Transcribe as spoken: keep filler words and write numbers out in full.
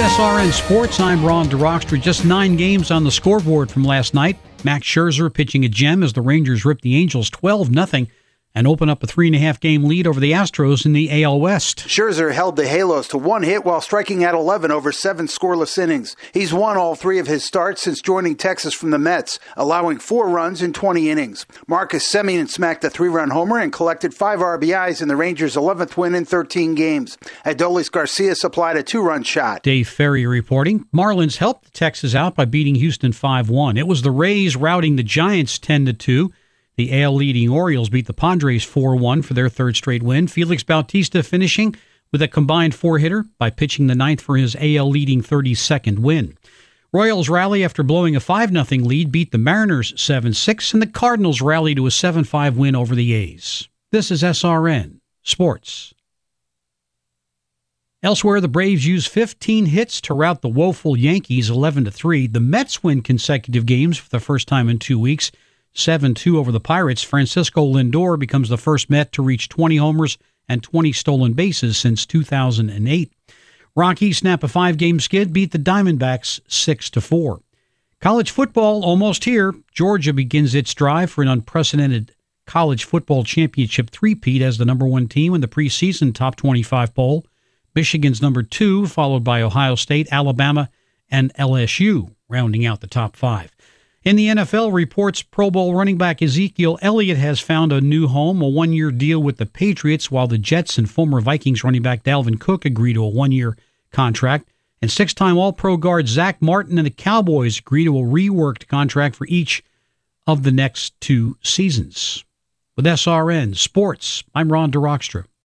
S R N Sports, I'm Ron DeRockstra. Just nine games on the scoreboard from last night. Max Scherzer pitching a gem as the Rangers rip the Angels twelve nothing and open up a three and a half game lead over the Astros in the A L West. Scherzer held the Halos to one hit while striking out eleven over seven scoreless innings. He's won all three of his starts since joining Texas from the Mets, allowing four runs in twenty innings. Marcus Semien smacked a three-run homer and collected five R B Is in the Rangers' eleventh win in thirteen games. Adolis Garcia supplied a two-run shot. Dave Ferry reporting. Marlins helped Texas out by beating Houston five one. It was the Rays routing the Giants ten to two. The A L leading Orioles beat the Padres four one for their third straight win. Felix Bautista finishing with a combined four-hitter by pitching the ninth for his A L leading thirty-second win. Royals rally after blowing a five nothing lead, beat the Mariners seven six, and the Cardinals rally to a seven five win over the A's. This is S R N Sports. Elsewhere, the Braves use fifteen hits to rout the woeful Yankees eleven to three. The Mets win consecutive games for the first time in two weeks. seven two over the Pirates. Francisco Lindor becomes the first Met to reach twenty homers and twenty stolen bases since two thousand eight. Rockies snap a five-game skid, beat the Diamondbacks six to four. College football almost here. Georgia begins its drive for an unprecedented college football championship three-peat as the number one team in the preseason top twenty-five poll. Michigan's number two, followed by Ohio State, Alabama, and L S U, rounding out the top five. In the N F L, reports Pro Bowl running back Ezekiel Elliott has found a new home, a one-year deal with the Patriots, while the Jets and former Vikings running back Dalvin Cook agree to a one-year contract. And six-time All-Pro guard Zach Martin and the Cowboys agree to a reworked contract for each of the next two seasons. With S R N Sports, I'm Ron DeRockstra.